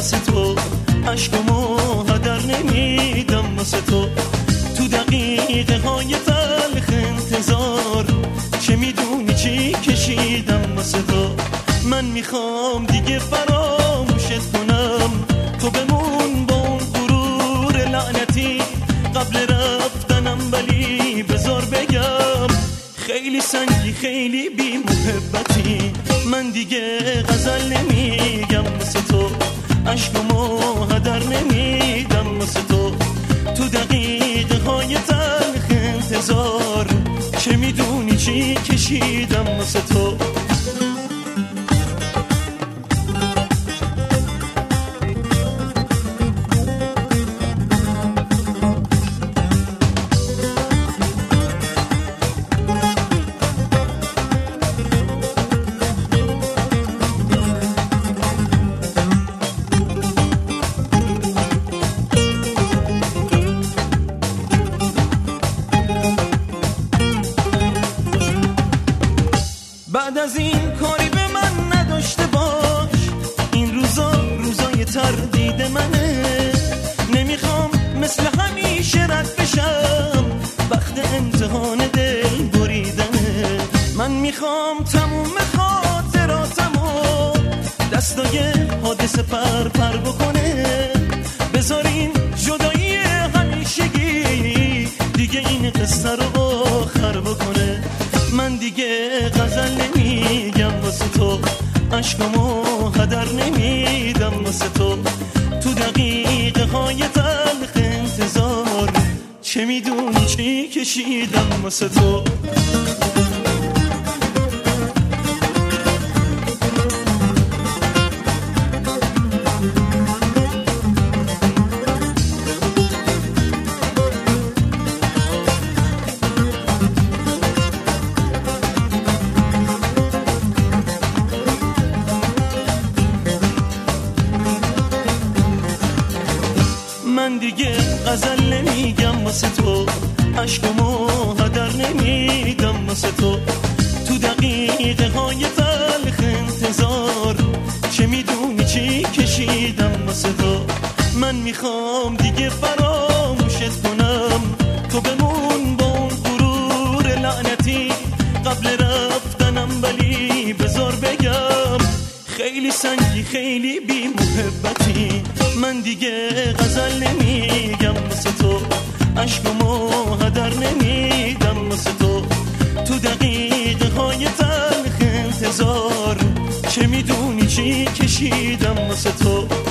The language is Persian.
واسه تو، عشقمو هدر نمیدم واسه تو. تو دقیقه های تلخ انتظار چه میدونی چی کشیدم واسه تو. من میخوام دیگه فراموشت کنم، تو بمون با اون غرور لعنتی قبل رفتنم، ولی بذار بگم خیلی سنگی خیلی بی محبتی. من دیگه غزل نمیگم واسه تو، عشقمو هدر نمیدم واسه تو. تو دقیقه های تلخ انتظار چه میدونی چی کشیدم واسه تو. بعد از این کاری به من نداشته باش، این روزای تردید منه. نمیخوام مثل همیشه رد بشم، وقت امتحان دل بریدنه. من میخوام تموم خاطراتمو دستای حادثه پر بکنه. بذارین جدایی همیشگی دیگه این قصه رو آخر بکنه. من دیگه غزل نمیگم واسه تو، عشقمو هدر نمیدم واسه تو. تو دقیقه های تلخ انتظار چه میدونی چی کشیدم واسه تو. من دیگه غزل نمیگم واسه تو، عشقمو هدر نمیدم واسه تو. تو دقیقه های تلخ انتظار چه میدونی چی کشیدم واسه تو. من میخوام دیگه فراموشت کنم، تو بمون با اون غرور لعنتی قبل رفتنم، ولی بذار بگم خیلی سنگی خیلی بی محبتی. من دیگه غزل نمیگم واسه تو، عشقمو هدر نمیدم واسه تو. تو دقیقه های تلخ انتظار چه میدونی چی کشیدم واسه تو.